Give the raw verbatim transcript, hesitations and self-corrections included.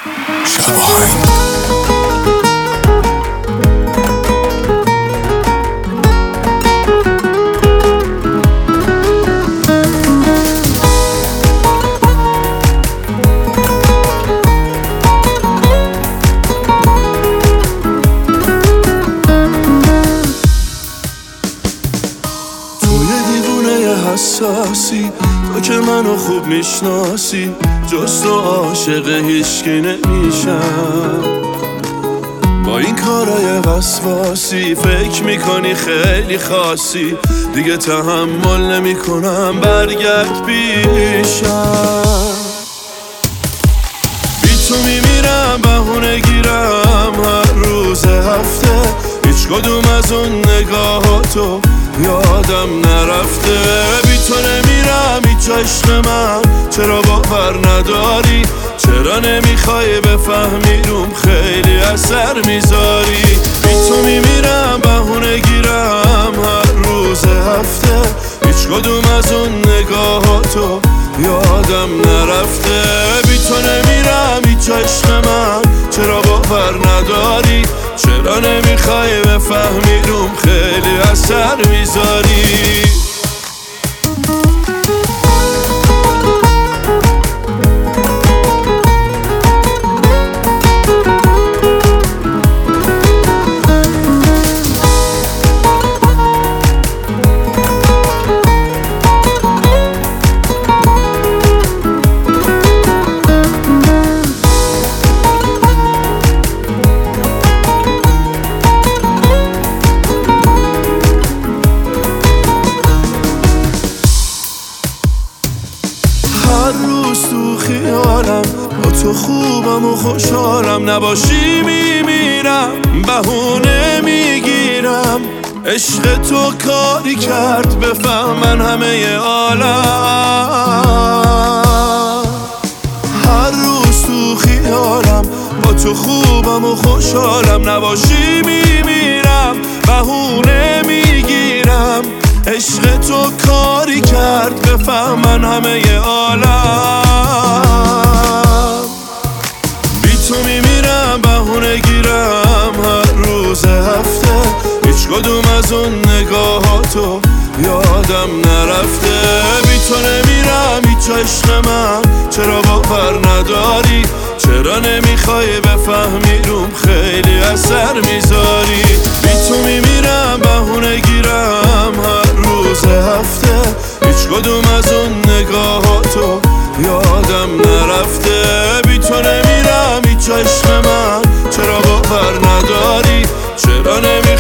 شواهد حساسی تو که منو خوب میشناسی، جز تو عاشق هیچکی نمیشم. با این کارای وسواسی فکر میکنی خیلی خاصی، دیگه تحمل نمیکنم برگرد پیشم. بی تو میمیرم بهونه گیرم هر روز هفته، هیچ کدوم از اون نگاهاتو یادم نرفته. بی تو نمیرم هیچ عشق من، چرا باور نداری؟ چرا نمیخوای بفهمی روم خیلی اثر میذاری؟ بی تو میمیرم بهونه گیرم هر روز هفته، هیچ کدوم از اون نگاهاتو یادم نرفته. بی تو نمیرم هیچ عشق من، چرا باور نداری؟ چرا نمیخوای بفهمی روم خیلی اثر میذاری؟ هر روز تو خیالم با تو خوبم و خوشحالم، نباشی میمیرم بهونه میگیرم. عشق تو کاری کرد بفهمن همه عالم. هر روز تو خیالم با تو خوبم و خوشحالم، نباشی میمیرم بهونه میگیرم. عشق تو کاری کرد بفهمن همه عالم. بی تو میمیرم بهونه گیرم هر روز هفته، هیچ کدوم از اون نگاهاتو یادم نرفته. بی تو نمیرم هیچ عشق من، چرا باور نداری؟ چرا نمیخوای بفهمی روم خیلی اثر میذاری؟ بی تو میمیرم بهونه گیرم هر روز هفته، هیچ کدوم از اون نگاهاتو یادم نرفته. بی تو نمیرم هیچ عشق من، چرا باور نداری؟ چرا نمی